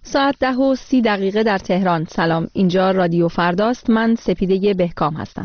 ساعت 10:30 در تهران. سلام، اینجا رادیو فرداست. من سپیده بهکام هستم.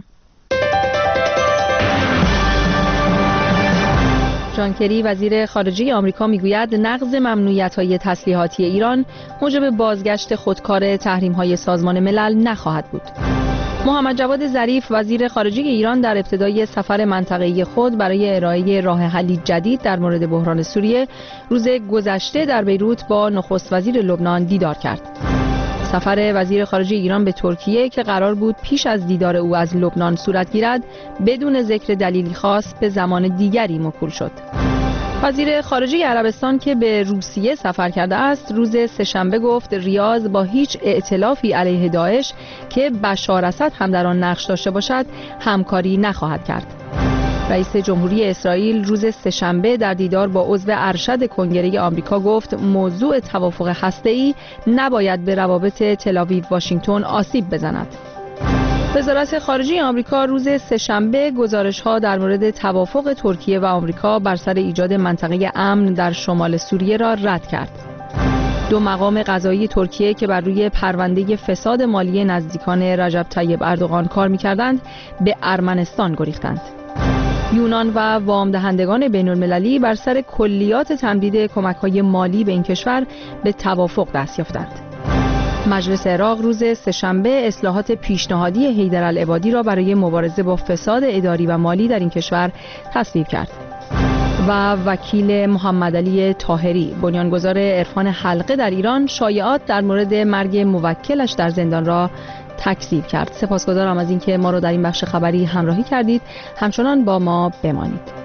جان کری وزیر خارجه آمریکا میگوید نقض ممنوعیت‌های تسلیحاتی ایران موجب بازگشت خودکار تحریم‌های سازمان ملل نخواهد بود. محمد جواد ظریف وزیر خارجه ایران در ابتدای سفر منطقه‌ای خود برای ارائه راه حلی جدید در مورد بحران سوریه روز گذشته در بیروت با نخست وزیر لبنان دیدار کرد. سفر وزیر خارجه ایران به ترکیه که قرار بود پیش از دیدار او از لبنان صورت گیرد بدون ذکر دلیلی خاص به زمان دیگری موکول شد. وزیر خارجه عربستان که به روسیه سفر کرده است روز سه‌شنبه گفت ریاض با هیچ ائتلافی علیه داعش که بشار اسد هم در آن نقش داشته باشد همکاری نخواهد کرد. رئیس جمهوری اسرائیل روز سه‌شنبه در دیدار با عضو ارشد کنگره آمریکا گفت موضوع توافق هسته‌ای نباید به روابط تل‌آویو واشنگتن آسیب بزند. وزارت خارجه آمریکا روز سه‌شنبه گزارش‌ها در مورد توافق ترکیه و آمریکا بر سر ایجاد منطقه امن در شمال سوریه را رد کرد. دو مقام قضایی ترکیه که بر روی پرونده فساد مالی نزدیکان رجب طیب اردوغان کار می‌کردند به ارمنستان گریختند. یونان و وام دهندگان بین‌المللی بر سر کلیات تمدید کمک‌های مالی به این کشور به توافق دست یافتند. مجلس عراق روز سه‌شنبه اصلاحات پیشنهادی حیدرالعبادی را برای مبارزه با فساد اداری و مالی در این کشور تصویب کرد. و وکیل محمد علی طاهری بنیانگذار عرفان حلقه در ایران شایعات در مورد مرگ موکلش در زندان را تکذیب کرد. سپاسگزارم از اینکه ما را در این بخش خبری همراهی کردید. همچنان با ما بمانید.